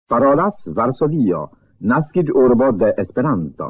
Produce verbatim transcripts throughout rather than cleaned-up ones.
Parolas Varsovio, naskiĝurbo de Esperanto.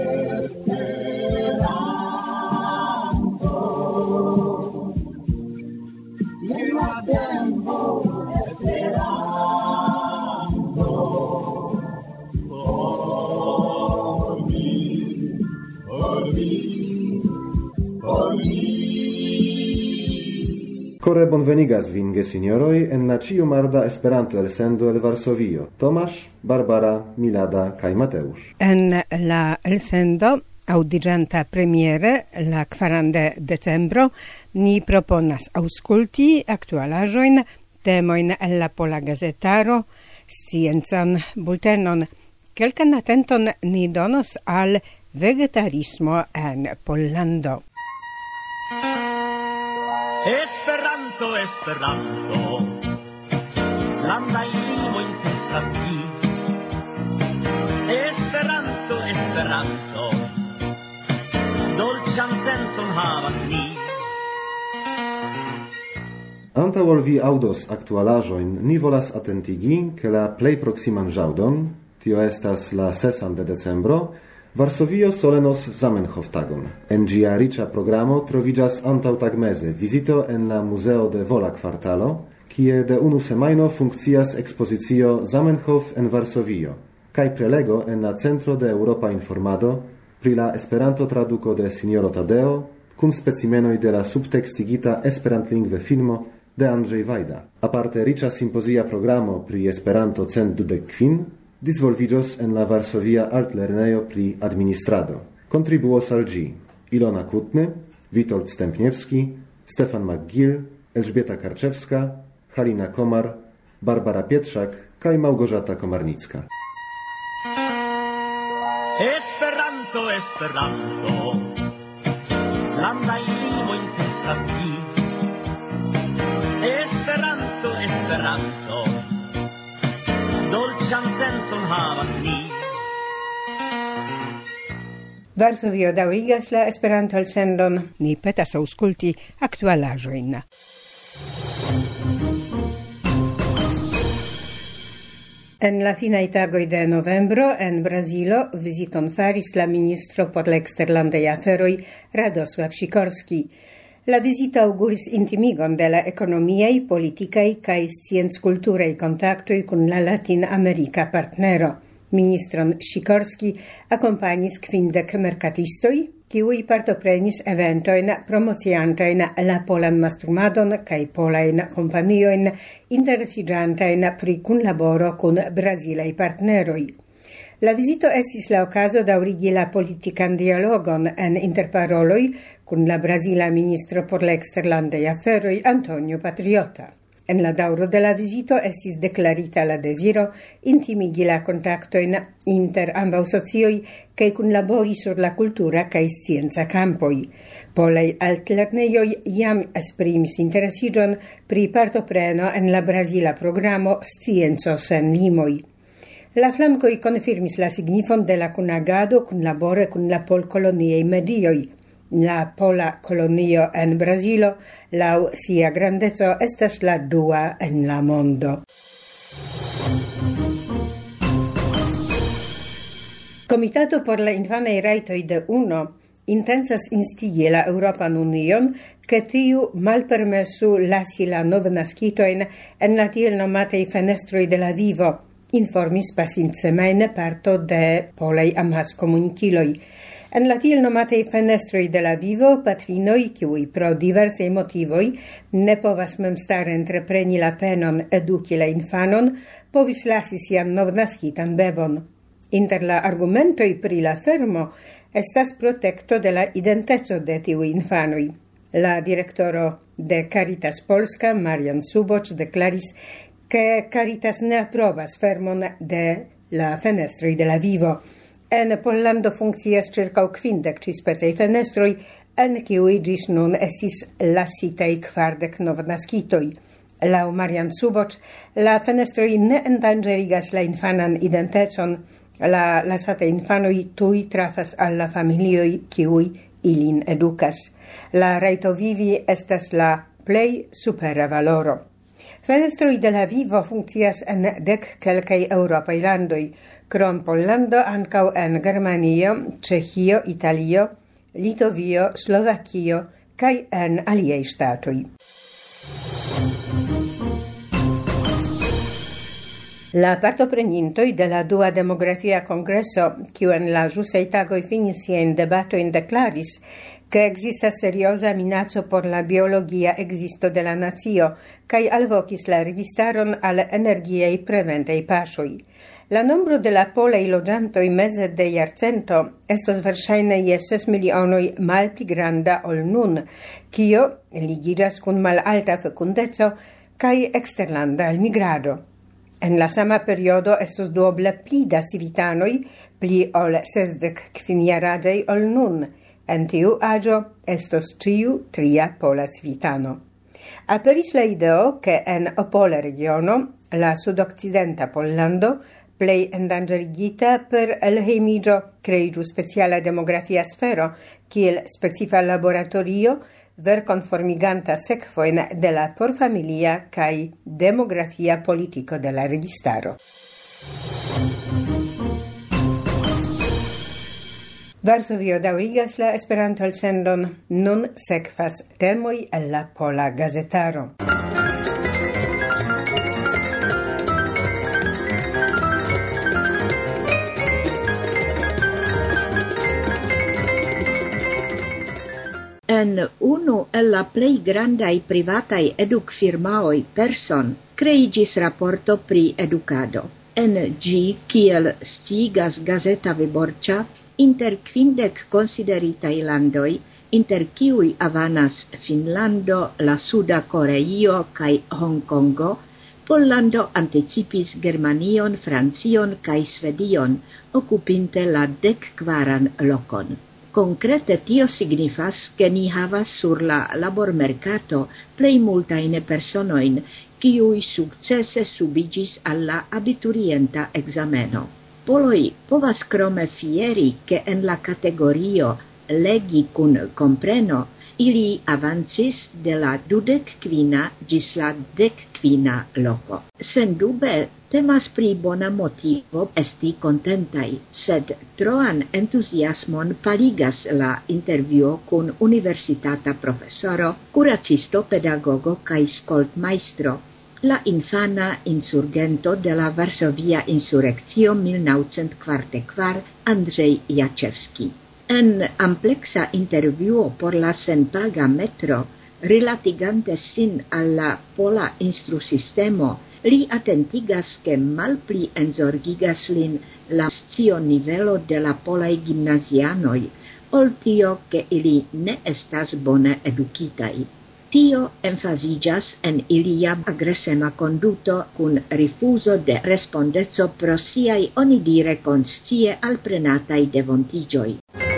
Kore bonvenigas vin, gesignoroj, en la ĉiumarda Esperanto elsendo el Varsovio. Tomasz, Barbara, Milada kaj Mateusz. En la elsendo audiĝanta premiere la kvaran de decembro ni proponas aŭskulti aktualaĵojn, temojn el la pola gazetaro, sciencan bultenon. Kelkan atenton ni donos al vegetarismo en Pollando. Esperanto, Esperanto, landaj limoj intencas vi. Esperanto, Esperanto, dolĉan senton havas ni. Antaŭ ol vi aŭdos aktualaĵojn, ni volas atentigi, ke la plej proksiman ĵaŭdon, tio estas la sesan de decembro, Varsovio solenos Zamenhof-tagon. En ĝia riĉa programo troviĝas antaŭtagmeze vizito en la Muzeo de Vola kvartalo, kie de unu semajno funkcias ekspozicio Zamenhof en Varsovio, kaj prelego en la Centro de Eŭropa Informado pri la Esperanto-traduko de Sinjoro Tadeo, kun specimenoj de la subtekstigita esperantlingve filmo de Andrzej Wajda. Aparte riĉa simpozia programo pri Esperanto cent dudek kvin disvolviĝos en la Varsovia Altlernejo pri administrado. Kontribuos al ĝi Ilona Kutny, Witold Stępniewski, Stefan McGill, Elżbieta Karczewska, Halina Komar, Barbara Pietrzak kaj Małgorzata Komarnicka. Esperanto, Esperanto, landaj limoj intencas vi. Esperanto, Esperanto, dolĉan senton havas ni. Varsovio daŭrigas la Esperanto-elsendon, ni petas aŭskulti aktualaĵojn. En la finaj tagoj de novembro en Brazilo viziton faris la ministro por la eksterlandaj aferoj Radosław Sikorski. La vizita auguris intimigon de la ekonomiaj, politikaj kaj scienckulturaj kontaktoj kun la latin-amerika partnero. Ministron Sikorski akompanis kvindek merkatistoj, kiuj partoprenis eventojn promociantajn la polan mastrumadon kaj polajn kompaniojn interesiĝantajn pri kunlaboro kun brazilaj partneroj. La vizito estis la okazo daŭrigi la politikan dialogon en interparoloj kun la brazila ministro por la eksterlandaj aferoj Antonio Patriota. En la daŭro de la vizito estis deklarita la deziro intimigi la kontaktojn inter ambaŭ socioj kaj kunlabori sur la kultura kaj scienca kampoj. Polaj altlernejoj jam esprimis interesiĝon pri partopreno en la brazila programo Scienco sen limoj. La flankoj konfirmis la signifon de la kunagado kunlabore kun la polkoloniaj medioj. La pola kolonio en Brazilo, laŭ sia grandeco, estas la dua en la mondo. Komitato por la infanaj rajtoj de UNO intencas instigi la Eŭropan Union, ke tiu malpermesu lasi la novnaskitojn en la tiel nomataj fenestroj de la vivo, informis pasintsemajne parto de polaj amaskomunikiloj. En la tiel nomatej fenestroj de la vivo, patrinoj, kiuj pro diversaj motivoj ne povas memstare entrepreni la penon eduki la infanon, povis lasi sian novnaskitan bebon. Inter la argumentoj pri la fermo estas protekto de la identeco de tiuj infanoj. La direktoro de Caritas Polska, Marian Suboc, deklaris, ke Caritas ne aprobas fermon de la fenestroj de la vivo. En Pollando funkcias ĉirkaŭ kvindek ĉispecaj fenestroj, en kiuj ĝis nun estis lasitaj kvardek novnaskitoj. Laŭ Marian Suboc, la fenestroj ne endanĝerigas la infanan identecon, la lasataj infanoj tuj trafas al la familioj, kiuj ilin edukas. La rajto vivi estas la plej supera valoro. Fenestroj de la vivo funkcias en dek kelkaj eŭropaj landoj, krom Pollando ankaŭ en Germanio, Ĉeĥio, Italio, Litovio, Slovakio kaj en aliaj ŝtatoj. La partoprenintoj de la dua demografia kongreso, kiu en la ĵusaj tagoj finis siajn debatojn, deklaris, che exista seriosa minaco por la biologia existo de la nacio, kaj alvokis la registaron al energiaj preventej paŝoj. La nombro de la polaj loĝantoj meze de jarcento estos verŝajne je ses milionoj malpli granda ol nun, kio ligiĝas kun malalta fekundeco kaj eksterlanda elmigrado. En la sama periodo estos duoble pli da civitanoj, pli ol sesdek kvinjaraĝaj ol nun. En tiu aĝo estos ĉiu tria pola civitano. Aperis la ideo, ke en opola regiono, la sudokcidenta Pollando, plej endanĝerigita per elhejmiĝo, kreiĝu speciala demografia sfero, kiel specifa laboratorio, verkonformiganta sekvojn de la porfamilia kaj demografia politiko de la registaro. Varsovio daŭrigas la Esperanto-elsendon, nun sekvas temoj el la pola gazetaro. En unu el la plej grandaj privataj edukfirmaoj Person kreiĝis raporto pri edukado. En ĝi, kiel sciigas Gazeta Wyborcza, inter kvindek konsideritaj landoj, inter kiuj avanas Finnlando, la Suda Koreio kaj Hongkongo, Pollando anticipis Germanion, Francion kaj Svedion, okupinte la dekkvaran lokon. Konkrete tio signifas, ke ni havas sur la labormerkato plej multajn personojn, kiuj sukcese subiĝis al la abiturienta ekzameno. Poloj povas krome fieri, ke en la kategorio legi kun kompreno ili avancis de la dudekkvina ĝis la dekkvina loko. Sendube temas pri bona motivo esti kontentaj, sed troan entuziasmon paligas la intervjuo kun universitata profesoro, kuracisto, pedagogo kaj skoltmajstro, la infana insurgento de la Varsovia insurekcio mil naŭcent kvardek kvar, Andrzej Jaczewski. En ampleksa intervjuo por la senpaga Metro, rilatigante sin al la pola instrusistemo, li atentigas, ke malpli enzorgigas lin la scio nivelo de la polaj gimnazianoj, ol tio, ke ili ne estas bone edukitaj. Tio emfaziĝas en ilia agresema konduto kun rifuzo de respondeco pro siaj onidire konscie alprenataj devontiĝoj.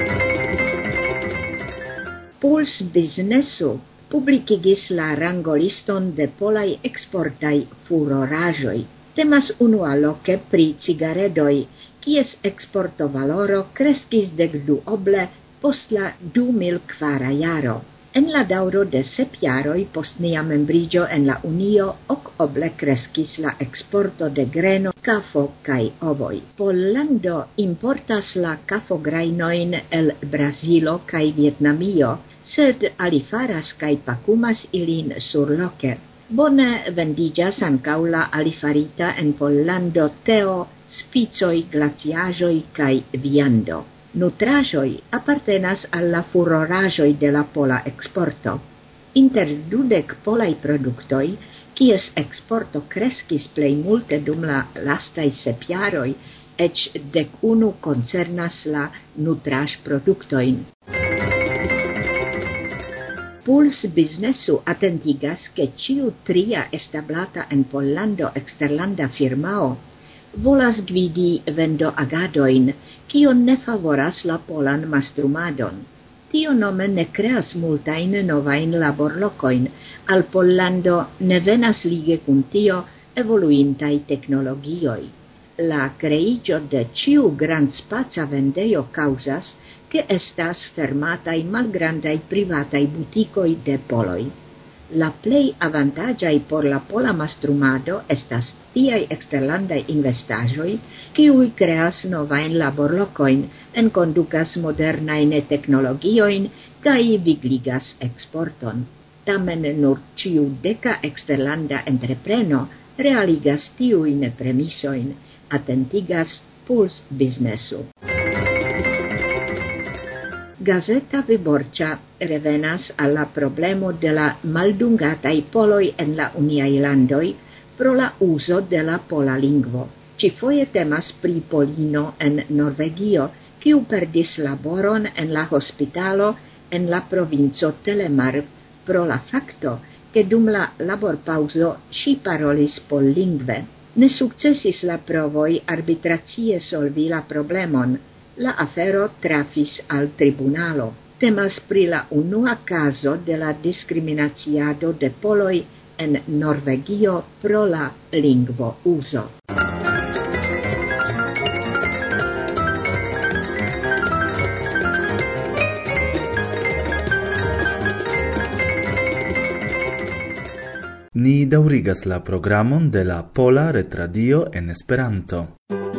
Puls Biznesu publikigis la rangoliston de polaj eksportaj furoraĵoj. Temas unualoke pri cigaredoj, kies eksporto valoro kreskis dekduoble post la du mil kvara jaro. En la daŭro de sep jaroj post nia membriĝo en la Unio okoble kreskis la eksporto de greno, kafo kaj ovoj. Pollando importas la kafograjnojn el Brazilo kaj Vjetnamio, sed alifaras kaj pakumas ilin surloke. Bone vendiĝas ankaŭ la alifarita en Pollando teo, spicoj, glaciaĵoj kaj viando. Nutraĵoj apartenas al la furoraĵoj de la pola eksporto. Inter dudek polaj produktoj, kies eksporto kreskis plej multe dum la lastaj sep jaroj, eĉ dek unu koncernas la nutraĵproduktojn. Puls Biznesu atentigas, ke ĉiu tria establata en Pollando eksterlanda firmao volas gvidi vendo agadojn, kio ne favoras la polan mastrumadon. Tio nome ne kreas multajn novajn laborlokojn, al Pollando ne venas lige kun tio evoluintaj teknologioj. La kreiĝo de ĉiu grandspaca vendejo kaŭzas, ke estas fermataj malgrandaj privataj butikoj de poloj. La plei avantagiai por la pola mastrumado estas tiai exterlandai investagioi, kiui creas novain laborlocoin, enconducas modernain technologioin, kai vigligas exporton. Tamen nur ciu deca exterlanda entrepreno realigas tiuin premisoin, atentigas Puls Businessu. Gazeta Wyborcza revenas alla problemo de la maldungatai poloi en la uniai landoi pro la uso de la pola lingvo. Cifoje temas pri polino en Norvegio, kiu perdis laboron en la hospitalo en la provinco Telemark pro la facto che dum la laborpauso si parolis pollingve. Ne successis la provoi arbitracie solvi la problemon. La afero trafis al tribunalo. Temas pri la unua caso de la discriminaciado de poloi en Norvegio pro la lingvo uso. Ni daŭrigas la programon de la Pola Retradio en Esperanto.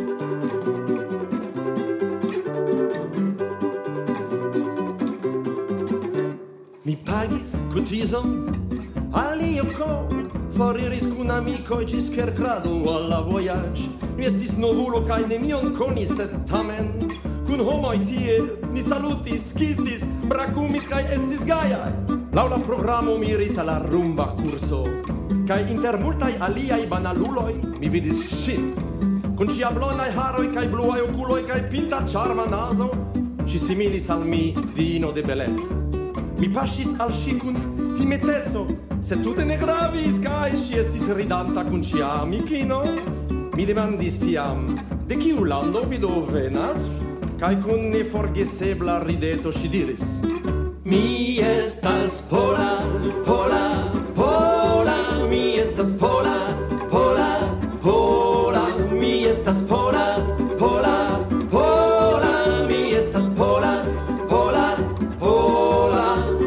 Mi pagis cotizon al ioko, foriris kun amikoj ĝis kerkrado al la vojaĝ. Mi estis novulo kaj nenion konis, sed tamen kun homoj tie ni salutis, kisis, brakumis kaj estis gajaj. Laŭ la programo mi iris al la rumba kurso, kaj inter multaj aliaj banaluloj mi vidis ŝin. Kun ŝia blondaj haroj kaj bluaj okuloj kaj pinta ĉarma nazo, ŝi similis al mi diino de beleco. Mi paŝis al ŝi kun timeteco, sed tute ne gravis, kaj ŝi estis ridanta kun ŝia amikino. Mi demandis tiam, de kiu lando vi do venas? Kaj kun neforgesebla rideto ŝi diris: Mi estas pola, pola, pola, mi estas pola, pola, pola, mi estas pola, pola, pola, mi estas pola, pola, pola.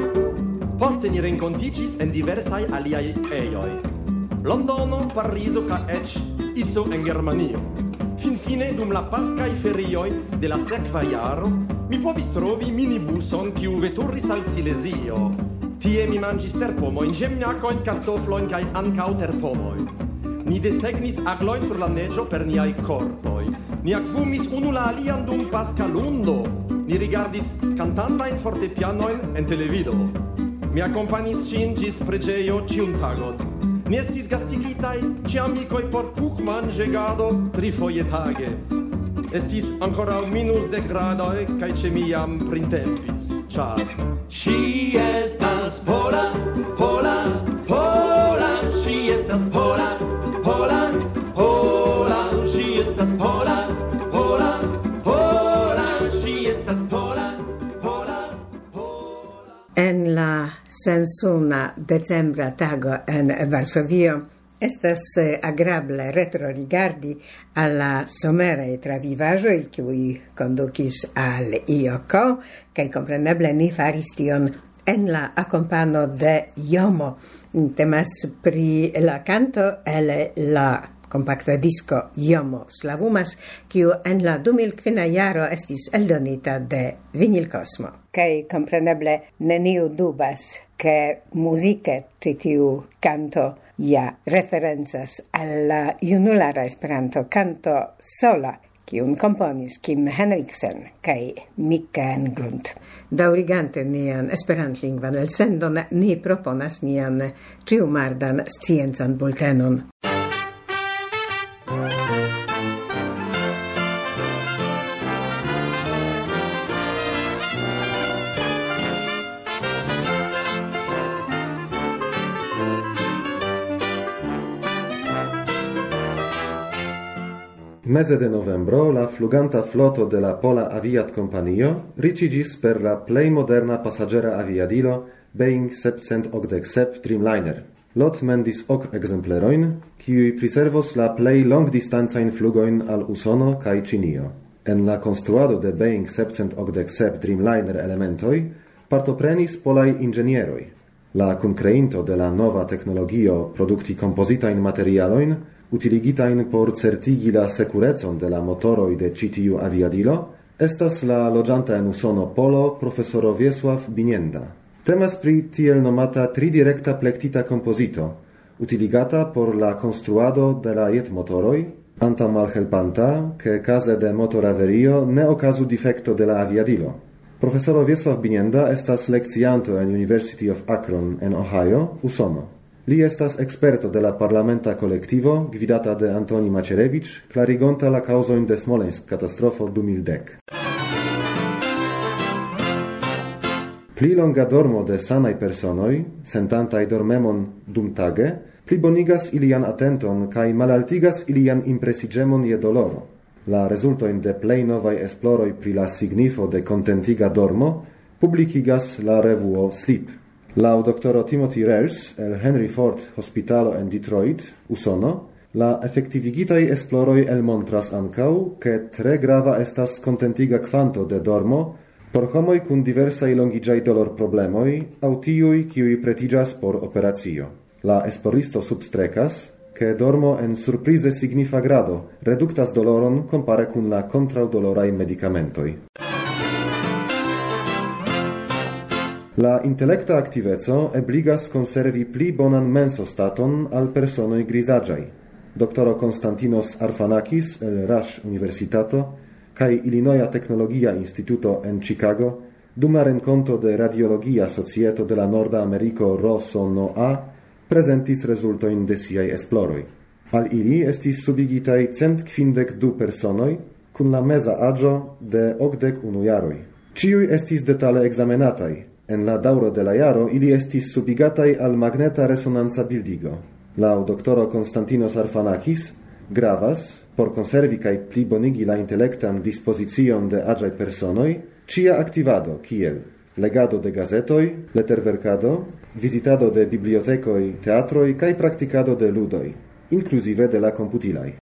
Poste ni renkontiĝis en diversaj aliaj ejoj. Londono, Parizo kaj eĉ Iso en Germanio. Finfine, dum la paskaj ferioj de la sekva jaro, mi povis trovi minibuson kiu veturis al Silezio. Tie mi manĝis terpomojn, ĝemňakojn, kartoflojn kaj ankaŭ terpomojn. Ni desegnis aglojn sur la neĝo per niaj korpoj. Ni akvumis unu la alian dum paska lundo. Ni rigardis kantantajn fortepianojn en televido. Mi akompanis ŝin ĝis preĝejo ĉiun tagon. Ni estis gastigitaj ĉe amikoj por kukmanĝegado trifoje tage. Estis ankoraŭ minus dek gradoj, kaj ĉe mi jam printempis, ĉar ŝi estas pola, pola, pola, ŝi estas pola, pola, pola, ŝi estas pola, pola, pola, ŝi estas pola, pola, pola. En la sensuna decembra tago en Varsovio estas agrable retrorigardi alla somere travivaĵoj, kiuj kondukis al Ioko, kaj kompreneble ni faris tion en la akompano de Jomo. Temas pri la kanto el la compacta disco Jomo Slavumas, kiu en la du mil kvina jaro estis eldonita de Vinyl Cosmo. Kaj kompreneble neniu dubas, ke muzike ĉi tiu kanto ja referencas al la junulara Esperanto kanto sola, kiun komponis Kim Henriksen kaj Mika Englund. Daŭrigante nian esperantlingvan elsendon, ni proponas nian ĉiumardan sciencan bultenon. Meze de novembro la fluganta floto de la Pola Aviat Kompanio riĉiĝis per la plej moderna pasaĝera aviadilo Boeing sepcent okdek sep Dreamliner. Lot mendis ok ekzemplerojn, kiuj priservos la plej longdistancajn flugojn al Usono kaj Ĉinio. En la konstruado de Boeing sepcent okdek sep Dreamliner elementoj partoprenis polaj inĝenieroj. La kunkreinto de la nova teknologio produkti kompozitajn materialojn utiligitajn por certigi la sekurecon de la motoroj de ĉi tiu aviadilo estas la loĝanta en Usono Polo profesoro Wiesław Binienda. Temas pri tiel nomata tridirekta plektita kompozito, utiligata por la konstruado de la jetmotoroj, anta malhelpanta, ke kaze de motoraverio ne okazu difekto de la aviadilo. Profesoro Wiesław Binienda estas lekcianto en University of Akron en Ohio, Usono. Li estas eksperto de la parlamenta kolektivo, gvidata de Antoni Macierewicz, klarigonta la kaŭzojn de Smolensk katastrofo du mil dek. Pli longa dormo de sanaj personoj, sentantaj dormemon dumtage, plibonigas ilian atenton kaj malaltigas ilian impresiĝemon je doloro. La rezultojn de plej novaj esploroj pri la signifo de kontentiga dormo publikigas la revuo Sleep. Laŭ doktoro Timothy Rers el Henry Ford Hospitalo en Detroit, Usono, la efektivigitaj esploroj elmontras ankaŭ, ke tre grava estas kontentiga kvanto de dormo por homoj kun diversaj longiĝaj dolorproblemoj aŭ tiuj, kiuj pretiĝas por operacio. La esploristo substrekas, ke dormo en surprize signifa grado reduktas doloron kompare kun la kontraŭdoloraj medikamentoj. La intelekta aktiveco ebligas konservi pli bonan mensostaton al personoj grizaĝaj. Doktoro Konstantinos Arfanakis el Rush Universitato kaj Illinois Teknologia Instituto en Chicago dum la renkonto de Radiologia Societo de la Norda Ameriko R O S O N O A prezentis rezultojn de siaj esploroj. Al ili estis subigitaj cent kvindek du personoj kun la meza aĝo de okdek unu jaroj. Ĉiuj estis detale ekzamenataj. En la daŭro de la jaro ili estis subigataj al magneta resonanca bildigo. Laŭ doktoro Konstantinos Arfanakis gravas, por konservi kaj plibonigi la intelektan dispozicion de aĝaj personoj, ĉia aktivado kiel legado de gazetoj, leterverkado, vizitado de bibliotekoj, teatroj kaj praktikado de ludoj, inkluzive de la komputilaj.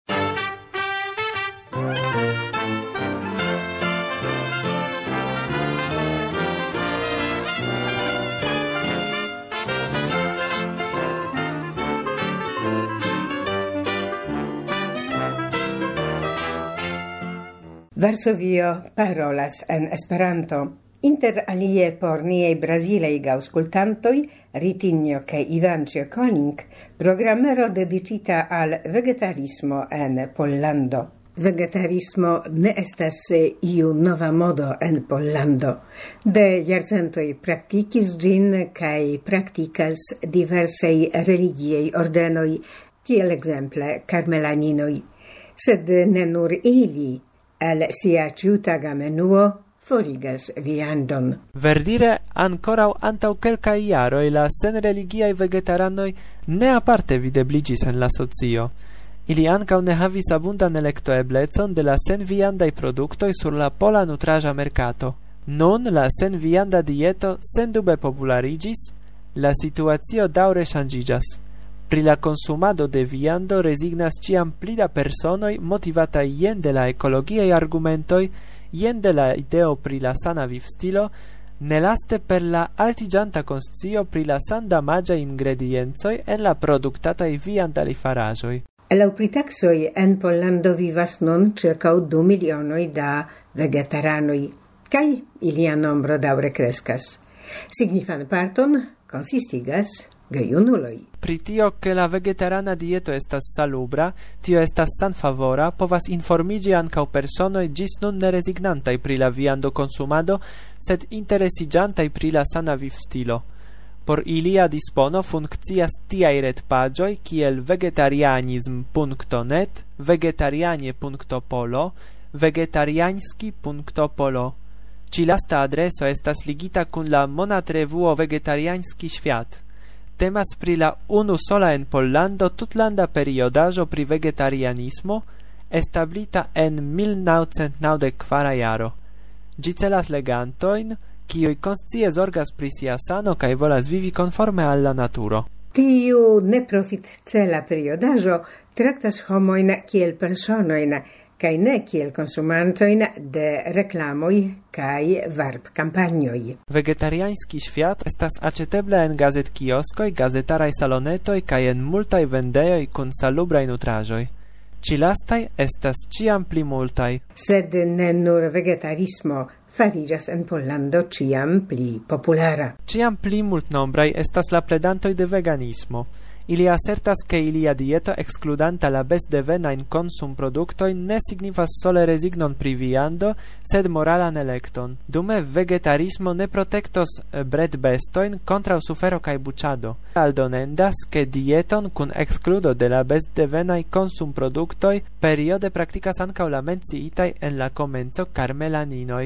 Varsovio parolas en Esperanto. Inter alie por niei brazilei gaŭskultantoj, Ritinho kaj Ivanĉjo Koning, programero dedicita al vegetarismo en Pollando. Vegetarismo ne estas iu nova modo en Pollando. De jarcentoj praktikis ĝin kaj praktikas diversaj religiaj ordenoj, tiel ekzemple karmelaninoj. Sed ne nur ili, el sia ĉiutaga menuo forigas viandon. Verdire, ankoraŭ antaŭ kelkaj jaroj la senreligiaj vegetaranoj ne aparte videbliĝis en la socio. Ili ankaŭ ne havis abundan elektoeblecon de la senviandaj produktoj sur la pola nutraĵa merkato. Nun la senvianda dieto sendube populariĝis, la situacio daŭre ŝanĝiĝas. Pri la consumado de viando resignas ciam pli da personoj motivataj jen de la ekologiaj argumentoj, jen de la ideo pri la sana vivstilo, nelaste per la altiĝanta konscio pri la sandamaĝaj ingrediencoj en la produktataj viandaj faraĵoj. Laŭ pritaksoj en Pollando vivas nun ĉirkaŭ du milionoj da vegetaranoj, kaj ilia nombro daŭre kreskas. Signifan parton konsistigas gejunuloj. Pri tio, ke la vegetarana dieto estas salubra, tio estas sanfavora, povas informiĝi ankaŭ personoj ĝis nun nerezignantaj pri la viando konsumado, sed interesiĝantaj pri la sana vivstilo. Por ilia dispono funkcias tiaj retpaĝoj kiel vegetarianism punkto net, vegetarianie punkto polo, vegetariański punkto polo. Ĉi lasta adreso estas ligita kun la monatrevuo Vegetariański Świat. Temas pri la unu sola en Pollando tutlanda periodaĵo pri vegetarianismo, establita en mil naŭcent naŭdek kvara jaro. Ĝi celas legantojn, kiuj konscie zorgas pri sia sano kaj volas vivi konforme al la naturo. Tiu neprofitcela periodaĵo traktas homojn kiel personojn kaj ne kiel konsumantojn de reklamoj kaj varb-kampanjoj. Vegetariański świat estas aĉetebla en gazetkioskoj, gazetaraj salonetoj kaj en multaj vendejoj kun salubraj nutraĵoj. Ci lastaj estas ciam pli multaj. Sed ne nur vegetarismo fariĝas en Pollando ciam pli populara. Ciam pli multnombraj estas la pledantoj de veganismo. Ili asertas che ilia dieto excludanta la bestdevenajn konsumproduktojn ne signifas sole resignon pri viando, sed moralan elekton. Dume vegetarismo ne protektos bredbestojn kontraŭ sufero kaj buĉado. Aldonendas, ke dieton kun excludo de la bestdevenaj konsumproduktoj periode praktikas ankaŭ la menciitaj en la komenco karmelaninoj.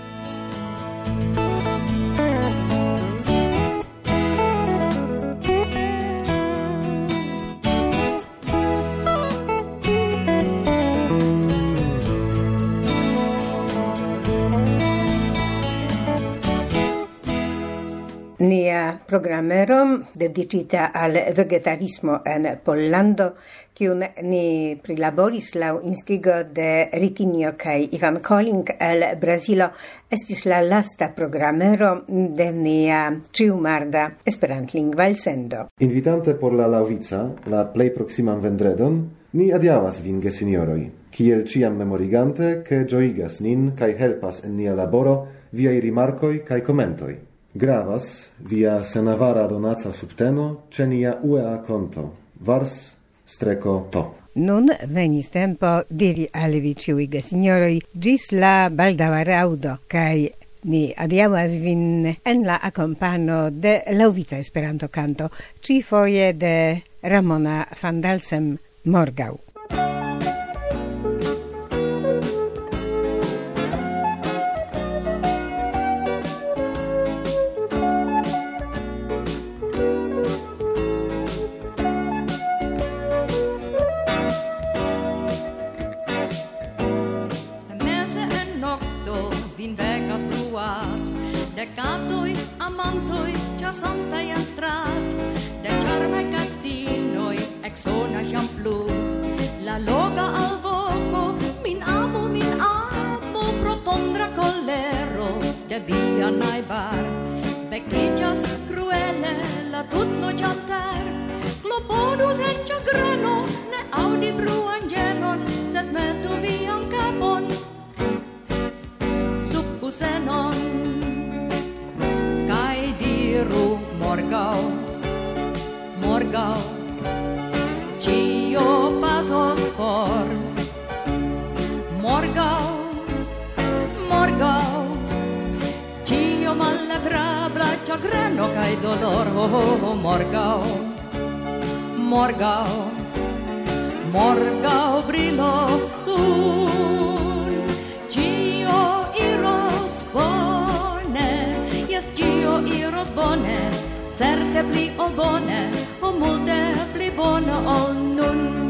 Nia programero dedicita al vegetarismo en Pollando, kiun ni prilaboris laŭ instigo de Ritinho kaj Ivan Colling el Brazilo, estis la lasta programero de nia ĉiumarda esperantlingva elsendo. Invitante por la laŭvica, la plej proksiman vendredon, ni adiaŭas vin, gesinjoroj, kiel ĉiam memorigante, ke ĝojigas nin kaj helpas en nia laboro viaj rimarkoj kaj komentoj. Gravas via senavara donaca subteno ĉe nia U E A konto vars streko to. Nun venis tempo diri al vi ĉiuj gesinjoroj ĝis la baldaŭa raŭdo kaj ni adiaŭas vin en la akompano de laŭvica Esperanto-kanto, ĉifoje de Ramona van Dalsem morgaŭ. Santai en strat, de charme gattinoi exona jam plu. La loga al voco, min amo, min amo, pro tondra colero de via naibar. Vecchillas cruele, la tutlo janter, clopodus en chagreno, ne audi bruan genon, sed metu vian capon, suppusenon. Morgau, morgau, cio pasos for. Morgau, morgau, cio malagrabla chagreno cae dolor. Oh, oh, morgau, morgau, morgau brilos sun, cio iros bone, yes, cio iros bone. Certe pli ol bone, o multe pli bone ol nun.